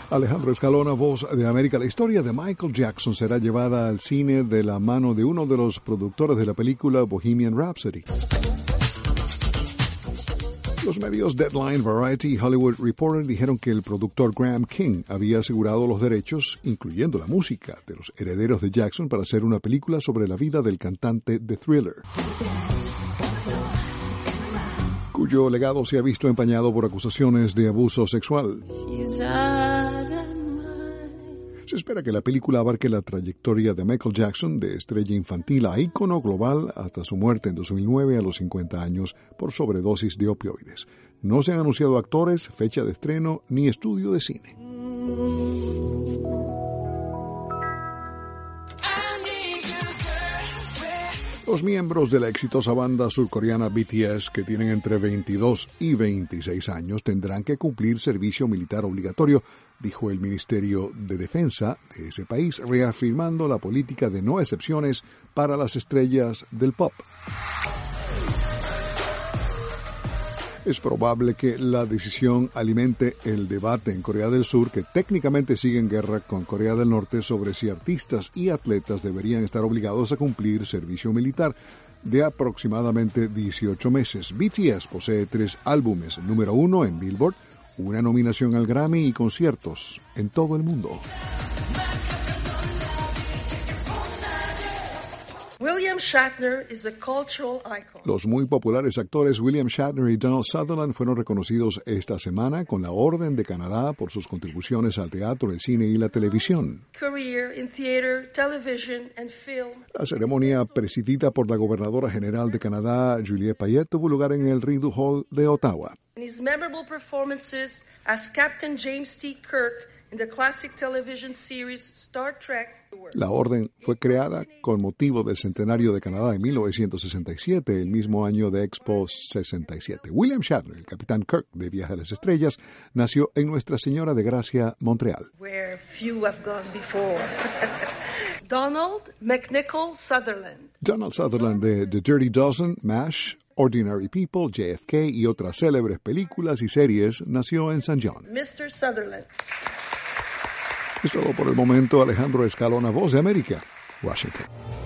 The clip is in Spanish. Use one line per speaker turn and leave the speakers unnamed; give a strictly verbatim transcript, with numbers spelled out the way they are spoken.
Alejandro Escalona, Voz de América. La historia de Michael Jackson será llevada al cine de la mano de uno de los productores de la película Bohemian Rhapsody. Los medios Deadline, Variety y Hollywood Reporter dijeron que el productor Graham King había asegurado los derechos, incluyendo la música, de los herederos de Jackson para hacer una película sobre la vida del cantante de Thriller, cuyo legado se ha visto empañado por acusaciones de abuso sexual. Se espera que la película abarque la trayectoria de Michael Jackson, de estrella infantil a ícono global, hasta su muerte en dos mil nueve a los cincuenta años por sobredosis de opioides. No se han anunciado actores, fecha de estreno ni estudio de cine. Los miembros de la exitosa banda surcoreana B T S, que tienen entre veintidós y veintiséis años, tendrán que cumplir servicio militar obligatorio, dijo el Ministerio de Defensa de ese país, reafirmando la política de no excepciones para las estrellas del pop. Es probable que la decisión alimente el debate en Corea del Sur, que técnicamente sigue en guerra con Corea del Norte, sobre si artistas y atletas deberían estar obligados a cumplir servicio militar de aproximadamente dieciocho meses. B T S posee tres álbumes número uno en Billboard, una nominación al Grammy y conciertos en todo el mundo.
William Shatner is a cultural icon.
Los muy populares actores William Shatner y Donald Sutherland fueron reconocidos esta semana con la Orden de Canadá por sus contribuciones al teatro, el cine y la televisión.
Career in theater, television and film.
La ceremonia, presidida por la gobernadora general de Canadá, Juliette Payette, tuvo lugar en el Rideau Hall de Ottawa.
And his memorable performances as Captain James T. Kirk in the classic television series Star Trek.
La orden fue creada con motivo del centenario de Canadá en mil novecientos sesenta y siete, el mismo año de Expo sesenta y siete. William Shatner, el capitán Kirk de Viaje a las Estrellas, nació en Nuestra Señora de Gracia, Montreal.
Where few have gone before. Donald McNichol Sutherland.
Donald Sutherland de The Dirty Dozen, MASH, Ordinary People, J F K y otras célebres películas y series, nació en Saint John.
mister Sutherland.
Es todo por el momento. Alejandro Escalona, Voz de América, Washington.